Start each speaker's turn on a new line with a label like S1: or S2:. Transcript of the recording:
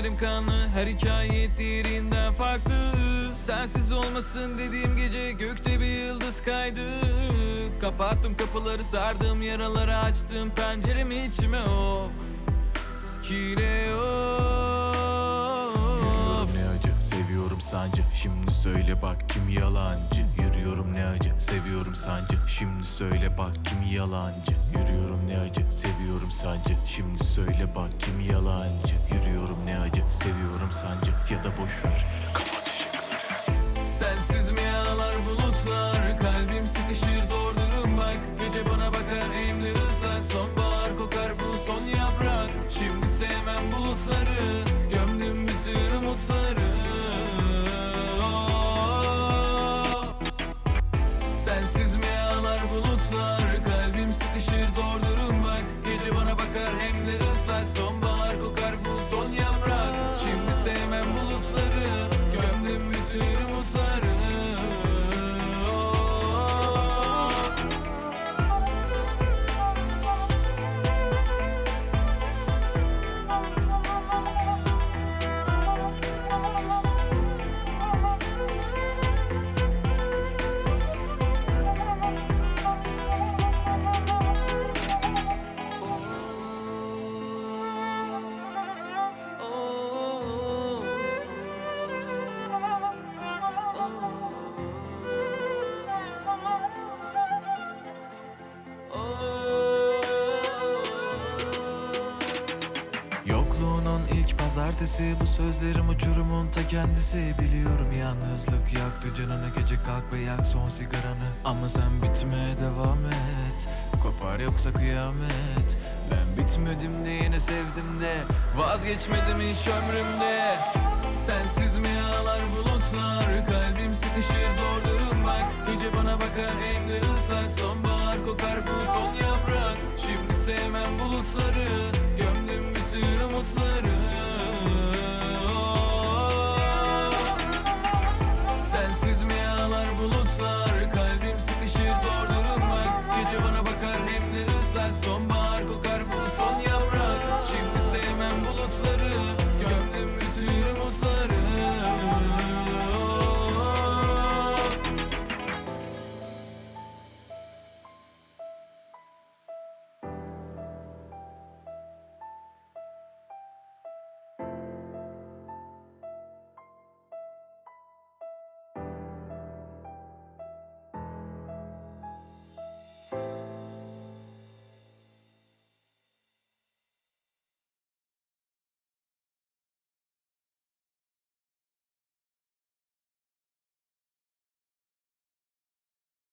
S1: elim kanlı, her hikaye diğerinden farklı. Sensiz olmasın dediğim gece gökte bir yıldız kaydı. Kapattım kapıları, sardım yaraları, açtım penceremi içime, of kire of.
S2: Ne acı seviyorum sancı, şimdi söyle bak kim yalancı. Yürüyorum ne acı seviyorum sancı, şimdi söyle bak kim yalancı. Yürüyorum ne acı seviyorum sancı, şimdi söyle bak kim yalancı. Yürüyorum ne acı seviyorum sancı, ya da boşver kapat ışıkları.
S1: Sensiz mi yağlar bulutlar, kalbim sıkışır zor durum bak. Gece bana bakar elimde ıslak, sonbahar kokar bu son yaprak. Şimdi sevmem bulutları, gömdüm bütün umutları. Sensiz mi yağlar bulutlar, kalbim sıkışır zor durum bak. Gece bana bakar hem de ıslak, sonbahar kokar bu son yaprak. Şimdi sevmem bulutları, gömdüm bütün umutları.
S2: Yokluğunun ilk pazartesi, bu sözlerim uçurumun ta kendisi. Biliyorum yalnızlık yaktı canını, gece kalk ve yak son sigaranı. Ama sen bitmeye devam et, kopar yoksa kıyamet. Ben bitmedim de yine sevdim de,
S1: Vazgeçmedim hiç ömrümde. Sensiz mi yağlar bulutlar, kalbim sıkışır zor durum bak. Gece bana bakar